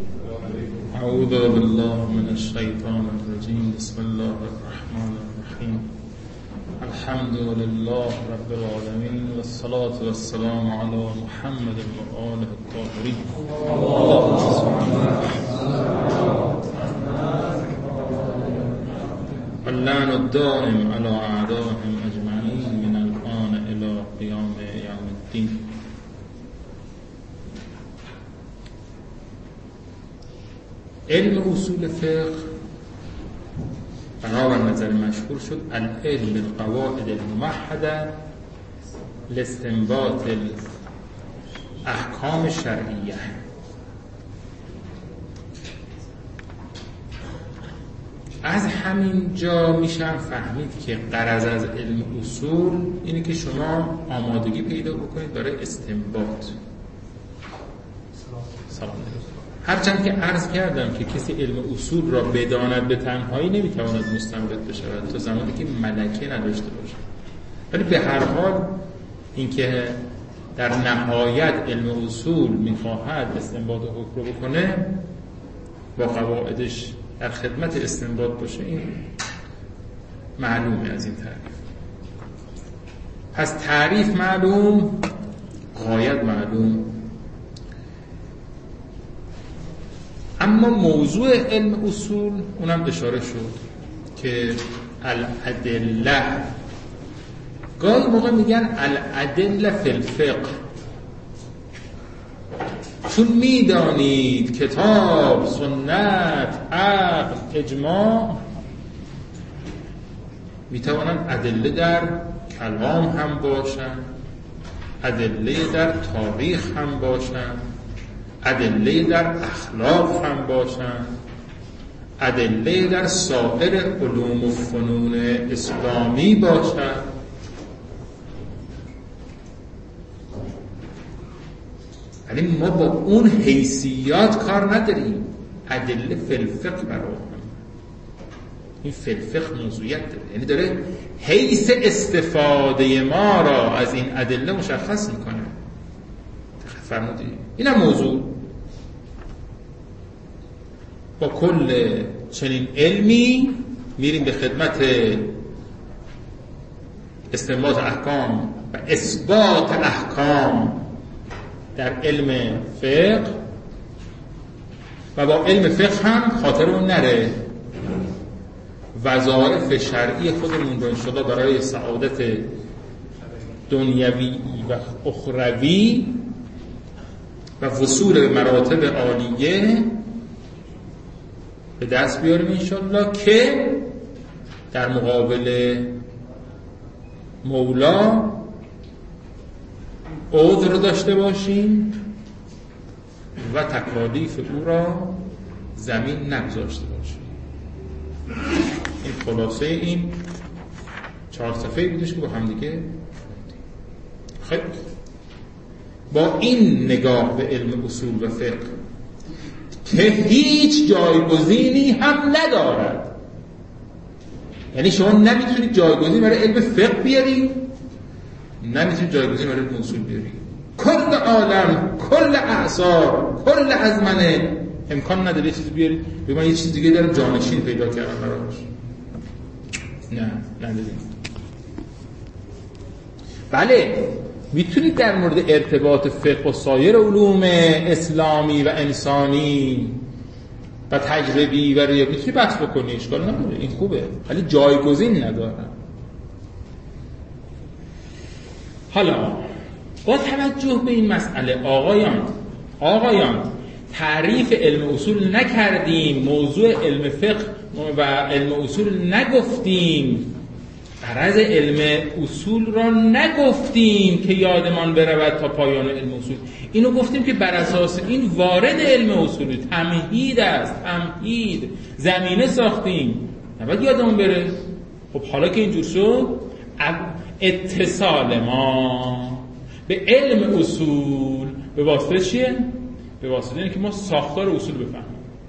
اعوذ بالله من الشیطان الرجیم. بسم الله الرحمن الرحیم. الحمد لله رب العالمین و الصلاة و السلام علی محمد و آله الطاهرین. اللعن الدائم علی اعدائهم اجمعین من الآن الی قیام یوم الدین. علم اصول فقه بنابر نظر مشهور شد العلم بالقواعد الموحده لاستنباط الاحکام شرعیه. از همین جا میشن فهمید که غرض از علم اصول اینه که شما آمادگی پیدا بکنید برای استنباط. سلام علیکم. هرچند که عرض کردم که کسی علم اصول را بداند به تنهایی نمیتواند مستنبط بشود تا زمانی که ملکه نداشته باشد، ولی به هر حال اینکه در نهایت علم اصول میخواهد استنباط حکم رو بکنه با قواعدش در خدمت استنباط باشه، این معلومه از این تعریف. پس تعریف معلوم، غایت معلوم. اما موضوع علم اصول اونم اشاره شد که الادله، گاهی موقع میگن الادله فی الفقه، چون میدانید کتاب، سنت، عقل، اجماع میتوانند ادله در کلام هم باشند، ادله در تاریخ هم باشند، ادله در اخلاق هم باشند، ادله در سایر علوم و فنون اسلامی باشند. یعنی ما با اون حیثیات کار نداریم. ادله فی الفقه برای این فی الفقه موضوعیت داره، یعنی داره حیث استفاده ما را از این ادله مشخص میکنه. فرمودید این هم موضوع. با کل چنین علمی میریم به خدمت استنباط احکام و اثبات احکام در علم فقه، و با علم فقه هم خاطرمون نره وظایف شرعی خودمون رو انشاءالله برای سعادت دنیوی و اخروی و وصول به مراتب عالیه به دست بیاریم انشاءالله، که در مقابل مولا عذر داشته باشیم و تکالیف او را زمین نگذاشته باشیم. این خلاصه این 4 صفحه بودش که با هم دیگه خیلی با این نگاه به علم اصول و فقه که هیچ جایگزینی هم ندارد. یعنی شما نمیتونید جایگزین برای علم فقه بیاری، نمیتونید جایگزین برای علم اصول بیاری. کل عالم، کل اعصار، کل ازمنه امکان نداره یه چیزی بیاری بگم من یه چیز دیگه دارم جانشین پیدا کردم براش. نه نداریم. بله میتونید در مورد ارتباط فقه و سایر علوم اسلامی و انسانی و تجربی و ریاضی میتونی بحث بکنی، اشکال نداره، این خوبه، ولی جایگزین نداره. حالا با توجه به این مسئله آقایان تعریف علم اصول نکردیم، موضوع علم فقه و علم اصول نگفتیم، غرض علم اصول را نگفتیم که یادمان برود تا پایان علم اصول. اینو گفتیم که بر اساس این وارد علم اصول تمهید است، تمهید زمینه ساختیم، نباید یادمون بره. خب حالا که اینجور شد، اتصال ما به علم اصول به واسطه چیه؟ به واسطه اینه که ما ساختار اصول بفهمیم.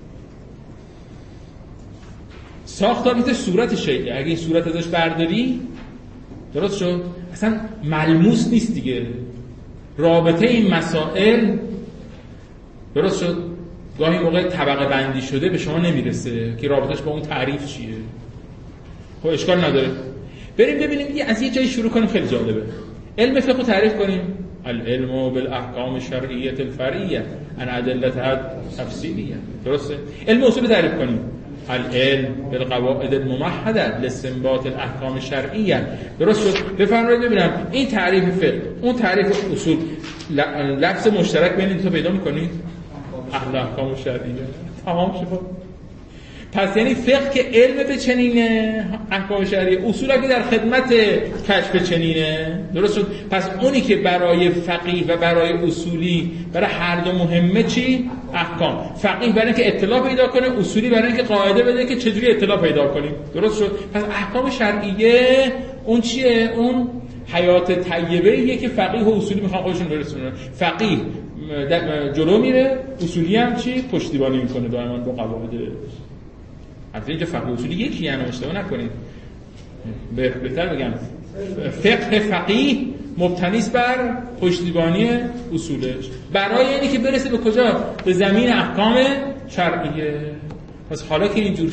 ساختار مثل صورت شیء، اگه این صورت ازش برداری درست شد، اصلا ملموس نیست دیگه. رابطه این مسائل درست شد گاهی موقع طبقه بندی شده به شما نمیرسه که رابطش با اون تعریف چیه. خب اشکال نداره، بریم ببینیم از یه جایی شروع کنیم. خیلی جالبه. علم فقه رو تعریف کنیم. العلم بالاحکام الشرعیه الفرعیه عن ادلتها التفصیلیه. درسته؟ علم اصول تعریف کنیم. العلم بالقواعد الممهده لاستنباط الاحکام الشرعیه. درست شد؟ بفرمایید ببینم این تعریف فقه، اون تعریف اصول، لفظ مشترک بین این تو پیدا می‌کنید؟ اهل احکام الشرعیه. تمام شد. پس یعنی فقه که علم به چنینه، احکام شرعیه، اصولا که در خدمت کشف چنینه. درست شد؟ پس اونی که برای فقیه و برای اصولی، برای هر دو مهمه چی؟ احکام. فقیه برای اینکه اطلاع پیدا کنه، اصولی برای اینکه قاعده بده که چجوری اطلاع پیدا کنیم. درست شد؟ پس احکام شرعیه اون چیه؟ اون حیات طیبه‌ایه که فقیه و اصولی میخوان خودشون برسونن. فقیه جلو میره، اصولی هم چی؟ پشتیبانی میکنه دائما با قواعد. حتی اینجا فقه اصولی یکی، یعنی اشتباه نکنید. بهتر بگم فقه فقیه مبتنیست بر پشتیبانی اصولش برای اینی که برسه به کجا؟ به زمین احکام شرعیه. پس حالا که اینجور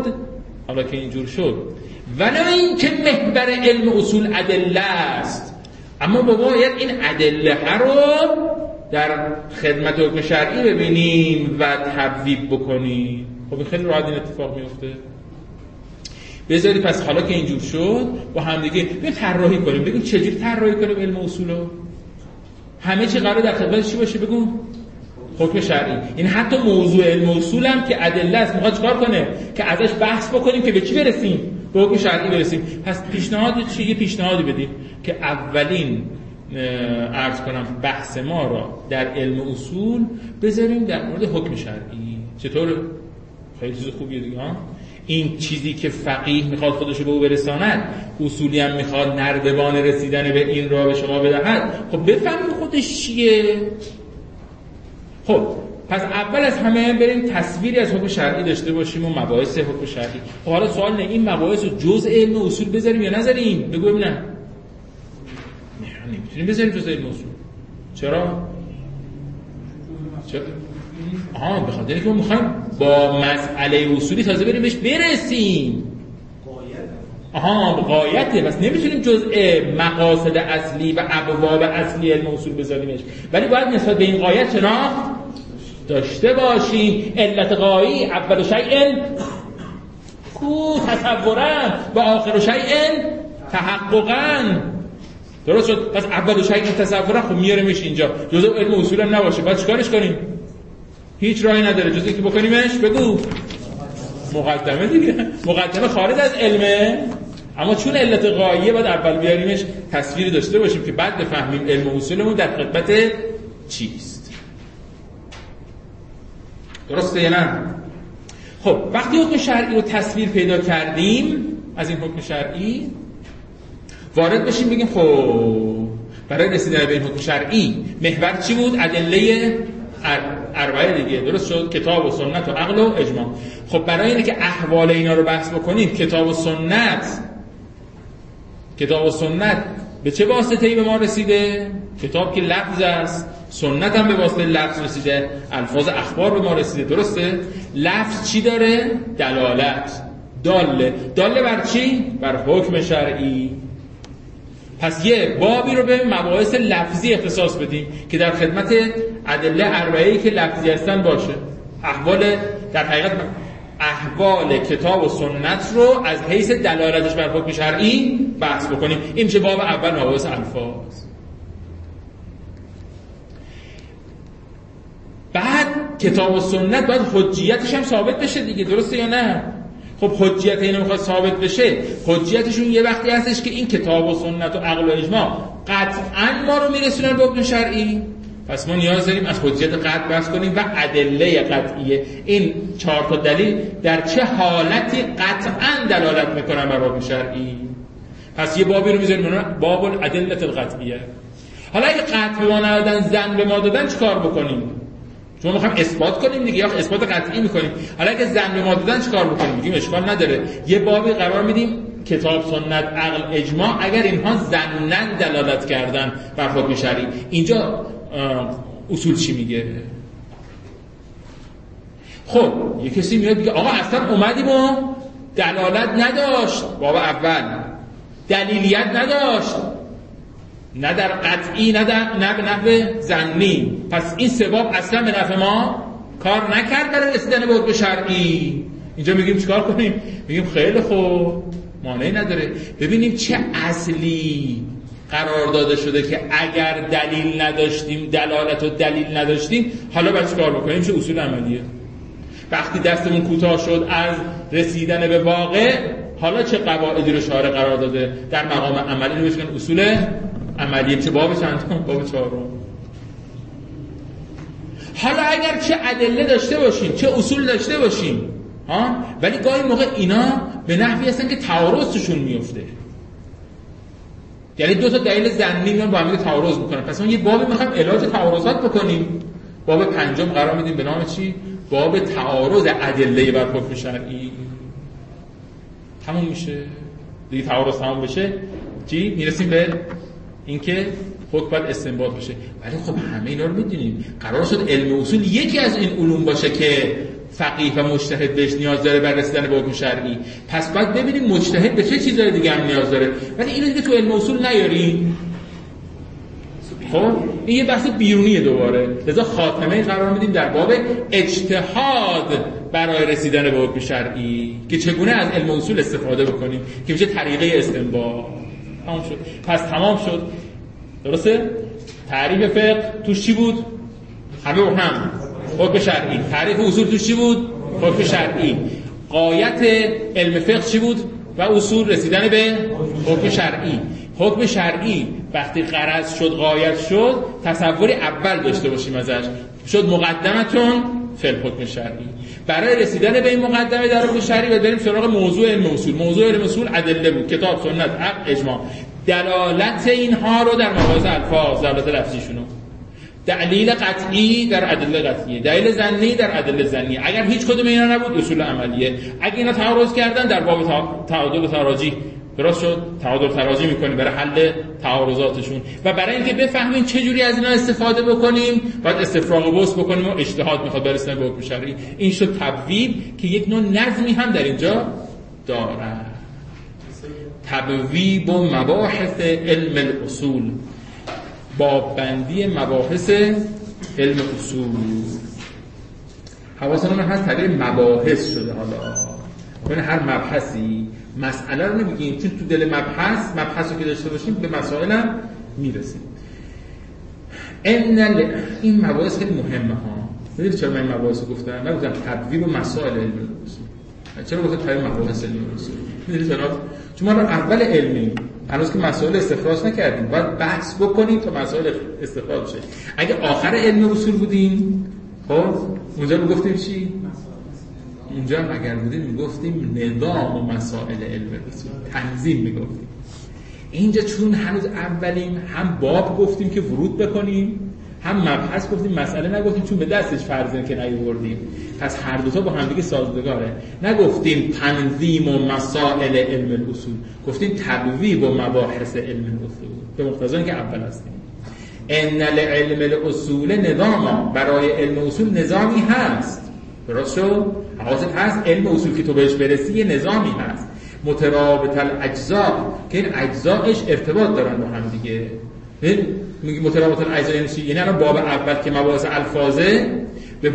شد ولی این که محور علم اصول ادله است، اما باید این ادله رو در خدمت حکم شرعی ببینیم و تبویب بکنیم. خب خیلی راحت این اتفاق میفته. بذارید پس حالا که اینجور شد با هم دیگه بیا طراحی کنیم، بگیم چجوری طراحی کنیم علم اصولو. همه چی قراره در خدمت چی باشه؟ بگو حکم شرعی. این حتی موضوع علم اصول هم که ادله است، میخواد چیکار کنه؟ که ازش بحث بکنیم که به چی برسیم؟ به حکم شرعی برسیم. پس پیشنهاد چی؟ یه پیشنهادی بدیم که اولین عرض کنم بحث ما را در علم اصول بذاریم در مورد حکم شرعی. چطور؟ خیلی چیز خوبیه دیگه ها. این چیزی که فقیه میخواد خودشو به او برساند، اصولی هم میخواد نردبان رسیدن به این را به شما بدهد. خب بفهمیم خودش چیه. خب پس اول از همه بریم تصویری از حکم شرعی داشته باشیم و مباحث حکم شرعی. خب حالا سوال نه این مباحث رو جزء علم اصول بذاریم یا نذاریم؟ بگو ببینم. نه نمیتونیم بذاریم جزء علم اصول. چرا؟ به خاطر اینکه ما میخوایم با مسئله اصولی تازه بریم بهش برسیم. غایته. پس نمیتونیم جزء مقاصد اصلی و ابواب اصلی علم اصول بذاریمش، ولی باید نسبت به این غایت شناخت داشته باشیم. علت غایی اول شیء کو تصورا و آخر شیء تحققا. درست شد؟ پس اول شیء تصورا خب میاریمش اینجا، جزء علم اصول هم نباشه. بعد چیکارش کنیم؟ هیچ راهی نداره جز اینکه بکنیمش بگو مقدمه دیگه. مقدمه خارج از علمه، اما چون علت غایه باید اول بیاریمش، تصویری داشته باشیم که بعد بفهمیم علم اصولمون در خدمت چیست. درسته یا نه؟ خب وقتی حکم شرعی رو تصویر پیدا کردیم، از این حکم شرعی وارد بشیم بگیم خب برای رسیدن به این حکم شرعی محور چی بود؟ ادله اربعه دیگه. درست شد؟ کتاب و سنت و عقل و اجماع. خب برای اینه که احوال اینا رو بحث بکنیم، کتاب و سنت به چه واسطه‌ای به ما رسیده؟ کتاب که لفظ است، سنت هم به واسطه لفظ رسیده، الفاظ اخبار به ما رسیده. درسته؟ لفظ چی داره؟ دلالت. داله بر چی؟ بر حکم شرعی. پس یه بابی رو به مباحث لفظی اختصاص بدیم که در خدمت ادله اربعه‌ای که لفظی هستن باشه. در حقیقت احوال کتاب و سنت رو از حیث دلالتش بر حکم شرعی بحث بکنیم. این میشه باب اول، مباحث الفاظ. بعد کتاب و سنت باید حجیتش هم ثابت بشه دیگه. درسته یا نه؟ خب حجیت اینو میخواد ثابت بشه، حجیتشون یه وقتی هستش که این کتاب و سنت و عقل و اجماع قطعاً ما رو میرسونن به حکم شرعی. پس ما نیاز داریم از حجیت قطع بحث کنیم و ادله قطعیه. این 4 تا دلیل در چه حالتی قطعاً دلالت میکنن بر حکم شرعی. پس یه بابی رو میذاریم باب الادله القطعیه. حالا اگه قطع به ما ندادن، زن به ما دادن، چیکار بکنیم؟ چون میخوایم اثبات کنیم دیگه، یا اثبات قطعی میکنیم. حالا اگه زن به ما دادن چیکار بکنیم؟ میگیم اشکال نداره، یه بابی قرار میدیم کتاب، سنت، عقل، اجماع اگر اینها ظناً دلالت کردن بر حکم شرعی. اینجا اصول چی میگه؟ خب یه کسی میاد بگه آقا اصلا اومدیم و دلالت نداشت، باب اول دلیلیت نداشت، نه در قطعی نه به نحو ظنی، پس این سه باب اصلا به نفع ما کار نکرد برای رسیدن به حکم شرعی. اینجا میگیم چیکار کنیم؟ میگیم خیلی خوب، مانعی نداره. ببینیم چه اصلی قرار داده شده که اگر دلیل نداشتیم، دلالت و دلیل نداشتیم، حالا باید چیکار بکنیم؟ چه اصول عملیه؟ وقتی دستمون کوتاه شد از رسیدن به واقع، حالا چه قواعدی رو شارع قرار داده در مقام عملی رو بهش میگن اصول عملیه. چه باب چندم؟ باب 4. حالا اگر چه ادله داشته باشیم، چه اصول داشته باشیم، ولی گاهی موقع اینا به نحوی هستن که تعارض توشون میفته. یعنی دو تا دلیل ظنی میان با هم دیگه تعارض میکنن، پس ما یه بابی میخوایم علاج تعارضات بکنیم. باب 5 قرار میدیم به نام چی؟ باب تعارض ادله بر حکم شرعی. تموم میشه دیگه. تعارض تموم بشه چی؟ میرسیم به اینکه حکم باید استنباط بشه. ولی خب همه اینا رو میدونیم، قرار شد علم اصول یکی از این علوم باشه که فقیه و مجتهد بهش نیاز داره برای رسیدن به حکم شرعی. پس باید ببینیم مجتهد به چه چیزای دیگه هم نیاز داره، ولی اینو دیگه تو علم اصول نیاریم. خب این یه بحث بیرونیه دوباره. لذا خاتمه قرار میدیم در باب اجتهاد برای رسیدن به حکم شرعی که چگونه از علم اصول استفاده بکنیم که میشه طریقه استنباط. تمام شد. پس تمام شد. درسته؟ تعریف فقه توش چی بود؟ همه و هم حکم شرعی. تعریف اصول توش چی بود؟ حکم شرعی. غایت علم فقه چی بود؟ و اصول رسیدن به حکم شرعی. حکم شرعی وقتی غرض شد، غایت شد، تصوری اول داشته باشیم ازش، شد مقدمتون فی الحکم شرعی. برای رسیدن به این مقدمه در حکم شرعی باید بریم سراغ موضوع علم اصول. موضوع علم اصول ادله بود، کتاب، سنت، عقل، اجماع. دلالت اینها رو در مباحث الفاظ، دلالت لفظیشونو، دلیل قطعی در ادله قطعیه، دلیل ظنی در ادله ظنیه. اگر هیچ کدوم اینا نبود اصول عملیه. اگه اینا تعارض کردن در باب تعادل و تراجیح، درست شد، تعادل تراجیح میکنیم برای حل تعارضاتشون. و برای اینکه بفهمیم چه جوری از اینا استفاده بکنیم باید استفراغ و بحث بکنیم و اجتهاد میخواد برسونه به حکم شرعی. این شد تبویب که یک نوع نظمی هم در اینجا داره. تبویب و مباحث علم الاصول، باببندی مباحث علم اصول. حواسمون هست تعبیر مباحث شده. حالا ببین هر مبحثی مسئله رو نمیگیم، چون تو دل مبحث رو که داشته باشیم به مسائل هم میرسیم. این مباحث خیلی مهمه ها. میدونید چرا من این مباحث رو گفتم؟ نگفتم تبویب و مسائل علم اصول. چرا گفتم تبویب مباحث علم اصول؟ میدونید چون ما اول علمی هنوز که مسائل استخراج نکردیم، باید بحث بکنیم تا مسائل استخراج بشه. اگه آخر علم اصول بودیم، خب اونجا رو گفتیم چی؟ اونجا اگر بودیم میگفتیم نظام و مسائل علم اصول، تنظیم میگفتیم. اینجا چون هنوز اولیم، هم باب گفتیم که ورود بکنیم، هم مبحث گفتیم، مسئله نگفتیم چون به دستش فرض که نیاوردیم. پس هر دوتا با هم دیگه سازگاره. نگفتیم تنظیم و مسائل علم الاصول، گفتیم تبویب و مباحث علم الاصول، به مقتضی اینکه اول هستیم. ان لعلم الاصول نظاما، برای علم اصول نظامی هست. درست شد؟ حواست هست علم اصول که تو بهش برسی یه نظامی هست. مترابط الاجزاء که این اجزاش ارتباط دارن با هم دیگه. میگی مترابط الاجزاء یعنی چی؟ یعنی الان باب اول که مباحث الفاظه به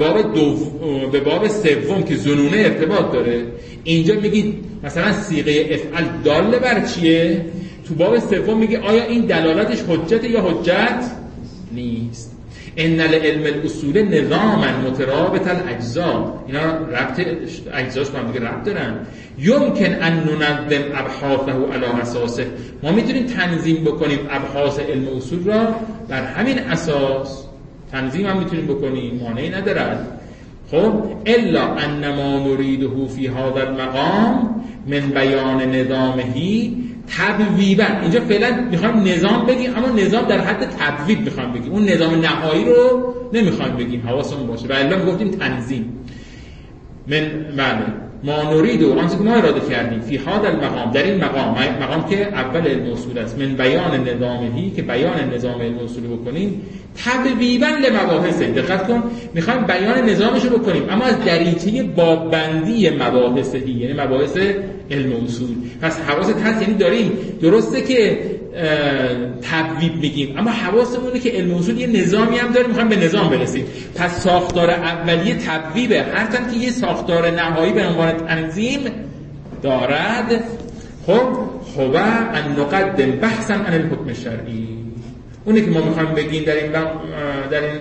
باب سوم که ظنونه ارتباط داره. اینجا میگی مثلا صیغه افعل داله بر چیه؟ تو باب سوم میگی آیا این دلالتش حجت یا حجت نیست. ان لعلم الاصول نظاما مترابط الاجزاء، اینا ربط اجزاش با هم دیگه ربط دارن. یمکن ان ننظم ابحاثه علی اساسه، ما میتونیم تنظیم بکنیم ابحاث علم اصول را بر همین اساس. تنظیم هم میتونیم بکنیم، مانعی ندارد. خب الا ان ما نريده فی هذا المقام من بیان نظامه تبویبا. اینجا فعلا میخوایم نظام بگیم، اما نظام در حد تبویب میخوایم بگیم، اون نظام نهایی رو نمیخوایم بگیم، حواسمون باشه. و الا گفتیم تنظیم من بله ما نريد و آنچه که ما اراده کردیم فی هذا المقام، در این مقام که اول علم اصول است، من بیان نظامه که بیان نظام علم اصول بکنیم، تبویبا لمباحث. دقت کن، میخوایم بیان نظامش رو بکنیم اما از دریچه باببندی مباحثی، یعنی مباحث علم اصول. پس حواست هست، یعنی داریم درسته که تبویب میگیم اما حواسمونه که علم اصول یه نظامی هم داره، میخوایم به نظام برسیم. پس ساختار اولیه تبویبه، هرچند که یه ساختار نهایی به عنوان تنظیم دارد. خب ان نقدم بحثا عن الحکم الشرعی، اونی که ما میخوایم بگیم در این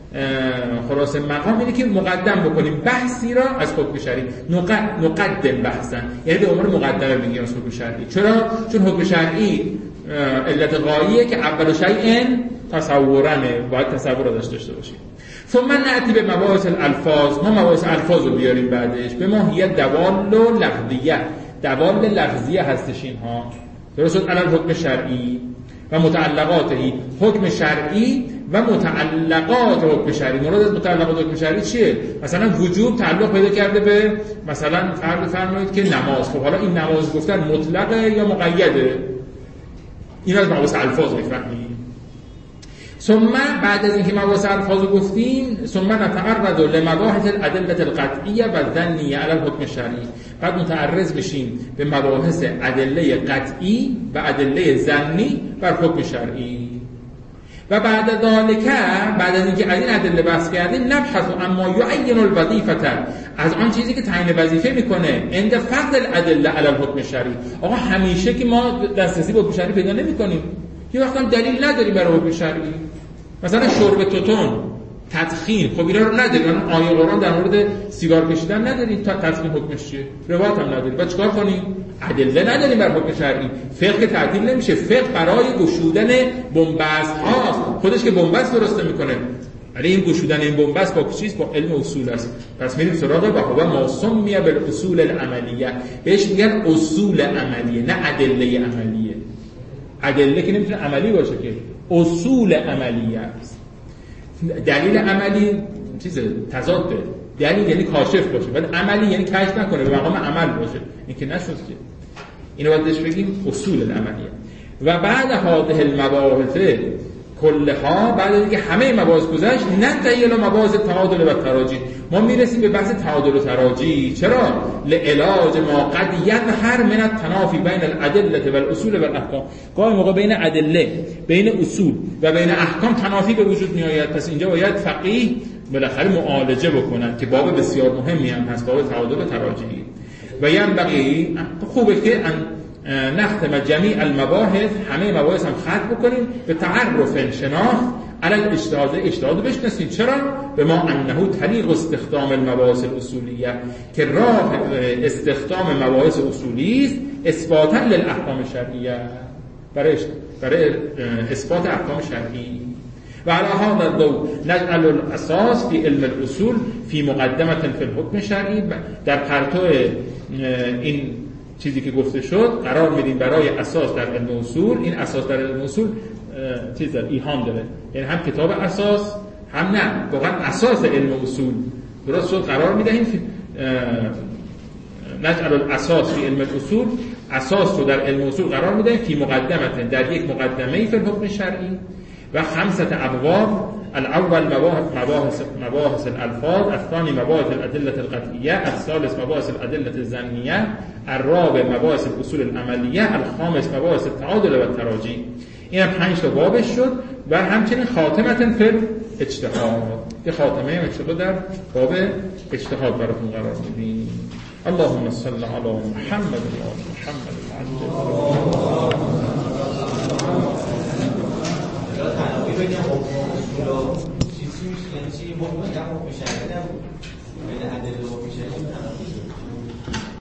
خلاصه مقام اینه که مقدم بکنیم بحثی را از حکم شرعی. نقدم بحثا یعنی به عنوان مقدمه بگیم از حکم شرعی. چرا؟ چون حکم شرعی علت غاییه که اول شیء تصورنه، باید تصور را داشته باشیم. ثم نأتی به مباحث الالفاظ، ما مباحث الفاظ رو بیاریم بعدش. به ماهیت دوال و لفظیه، دوال لفظیه هستش اینها، درست شد. علل حکم شرعی و متعلقاته، حکم شرعی و متعلقات حکم شرعی. مراد از متعلقات حکم شرعی چیه؟ مثلا وجوب تعلق پیدا کرده به مثلا فرمایید که نماز. خب حالا این نماز گفتن مطلقه یا مقیده؟ این از مباحث الفاظ میفهمیم. ثم بعد از اینکه مباحث الفاظ رو گفتیم، ثم نتعرض لمباحث الادله القطعیه و الظنیه علی الحکم الشرعی، بعد متعرض میشیم به مباحث ادله قطعی و ادله ظنی بر حکم شرعی. و بعد از اینکه از این ادله بحث کردیم، نبحث اما یعین الوظیفه، از آن چیزی که تعیین وظیفه میکنه عند فقد الادله علی الحکم الشرعی. آقا همیشه که ما دسترسی به حکم شرعی پیدا نمیکنیم، یه وقتا دلیل نداریم برای حکم شرعی. مثلا شرب توتون، تدخین، خب اینا رو نداریم. آیه قرآن در مورد سیگار کشیدن نداریم، تدخین حکمش چیه؟ روایت هم نداریم. بعد چیکار کنیم؟ ادله نداریم بر حکم شرعی. فقه تعدیل نمیشه. فقه برای گشودن بن‌بست هاست، خودش که بن‌بست درست نمیکنه. ولی این گشودن این بن‌بست با چیز؟ با علم اصول است. پس میریم سراغ و هو ما سمی بالاصول العملیه، بهش میگن اصول عملیه نه ادله عملیه. ادله که نمیتونه عملی باشه که، اصول عملیه است. دلیل عملی چیز تضاد، دلیل یعنی کاشف باشه، بعد عملی یعنی کشف نکنه، به مقام عمل باشه. این که نشد که. اینو باید بهش بگیم اصول العملیه. و بعد هذه المباحث کلها، بعد از اینکه همه مباحث گذشت، ننتهی الی مباحث تعادل و تراجی، ما میرسیم به بحث تعادل و تراجی. چرا؟ لعلاج ما قد یظهر من التنافی بین الادله و الاصول و الاحکام. گاهی موقع بین ادله، بین اصول و بین احکام تنافی به وجود میآید. پس اینجا باید فقیه بالاخره معالجه بکنن که باب بسیار مهمی هم هست، باب تعادل و تراجی. و ینبغی، خوبه که نختم جمیع المباحث، همه مباحث هم ختم بکنیم به تعرف شناخت علی الاجتهاد بشناسیم. چرا؟ به ما انه طریق استخدام المباحث الاصولیه، که راه استخدام مباحث اصولی است اثباتا للاحکام شرعیه، برای اثبات احکام شرعی. و علی هذا الضوء نجعل الاساس فی علم الاصول فی مقدمه فی الحکم شرعی. در پرتو این چیزی که گفته شد قرار میدیم برای اساس در علم اصول. این اساس در علم اصول چیز در ایهام داره، یعنی هم کتاب اساس، هم نه واقعا اساس علم اصول درست شد. قرار میدهیم نجعل الاساس فی علم الاصول، اساس رو در علم اصول قرار میدهیم فی مقدمه، در یک مقدمه فی الحکم شرعی. و خمسه ابواب، الاول مباحث الالفاظ، الثاني مباحث الادله القطعيه، الثالث مباحث الادله الظنيه، الرابع مباحث الاصول العملیه، الخامس مباحث التعادل و التراجی. این 5 تا بابش شد. و همچنین خاتمه فی اجتهاد، یه خاتمه ان در باب اجتهاد براتون قرار میدیم. اللهم صل علی محمد و آل محمد. بین حکم اصول و چیزی میشه، یعنی چی حکم شرعی نبود، بین ادله و حکم شرعی